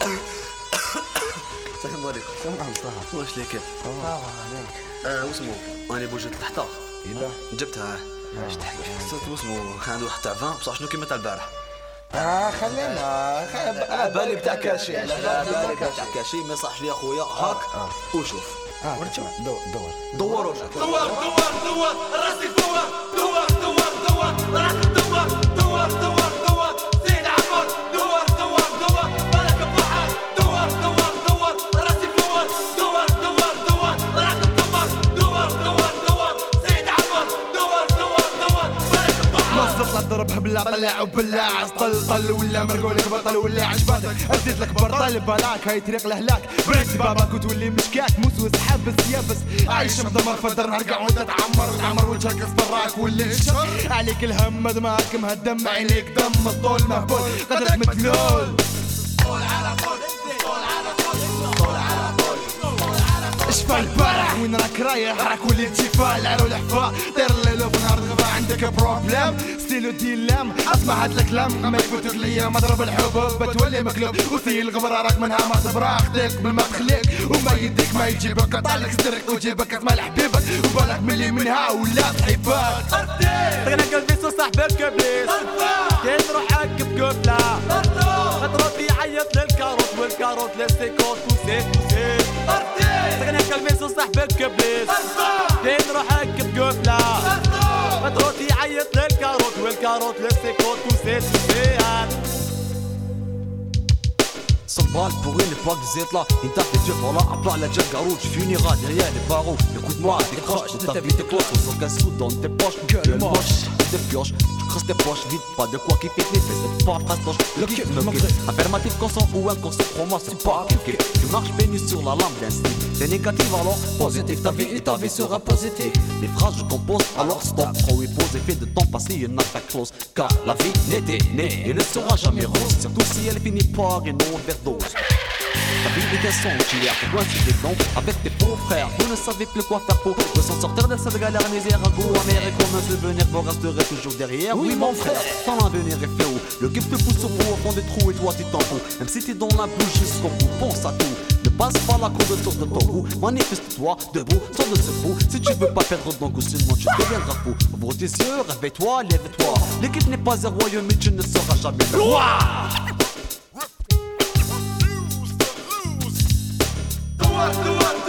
السلام عليكم. سلام صاحبي. واش ليك؟ عليك. واسمو انا بوجدت الحطه إلا جبتها. واش تحكي؟ صرت واسمو عنده واحد تاع فان بصح شنو كيما تاع البارح. خلينا على بالي بتاع كاشي، على بالي بتاع كاشي ما صحش لي اخويا هاك وشوف. دور راسي دور راك دور زيد عمر دور بالك بحر دور راسي دور راك دور زيد عمر دور بالك بحر. نصف ضربها بلا طلع وبلا طل ولا مرقولك بطل ولا عجباتك ازيد لك برطل بلاك هاي طريق لهلاك بريك باباك وتولي مشكاك موس وسحاب السيابس عايش مضمر فدر نرقع وتتعمر وجهك اصفراك واللي اشهر عليك الهم دماغك مهدم عينيك دم الطول مهبول قدرك متلول اشفى البارح وين راك رايح راك ولي انتفاع العرو الحفا طير الليل وبنهار الغبا عندك بروبليم ستيلو ديلام اسمع هاد الكلام ما يفوتك الايام اضرب الحبوب بتولي مقلوب وثي الغبره راك منها ما تبرا اختك قبل ما تخليك وما يديك ما يجيبك قطعلك صدرك وجيبك اسمع لحبيبك وبالك ملي منها ولا تحبك تغنى قلبي صاحبك ابليس كي تروح عكب كفله خطرتي يعيط للكاروت والكاروت للسيكوت وزيت تغنى قلبي صاحبك ابليس كي تروح عكب كفله خطرتي يعيط للكاروت والكاروت للسيكوت وزيت S'emballe pour une fois que vous êtes là. Une tape de Dieu pour là, à plat la Jack Garou. Tu finiras derrière les barreaux. Écoute-moi, décroche, toute ta vie te cloche. Sans aucun sou dans tes poches, gueule moche. Des pioches, tu creuses tes poches vite. Pas de quoi qui fait les fesses, c'est pas phrase toche. Le kiff me crée. Affirmatif consent ou inconscient, pour moi c'est pas appliqué. Tu marches béni sur la lampe d'un style. T'es négatif alors positif, ta vie et ta vie sera positive. Les phrases je compose alors stop. Trop et pose effet de temps passé, une attaque close. Car la vie n'était née et ne sera jamais rose. Surtout si elle finit par une overdose. Ta vie est un son qui a fait coincer des dents avec tes faux frères. Vous ne savez plus quoi faire pour s'en sortir de cette galère misère à goût amer et comme un souvenir vous resterez toujours derrière. Oui mon frère, ton avenir est fait où le kiff te pousse au bout au fond des trous et toi tu t'en fous. Même si t'es dans la bouche jusqu'au bout, pense à tout. Ne passe pas la cour de tour de ton goût. Manifeste-toi debout, sans de secours. Si tu veux pas perdre ton goût, sinon tu deviendras fou. Ouvre tes yeux, réveille-toi, lève-toi. L'équipe n'est pas un royaume mais tu ne seras jamais roi. دور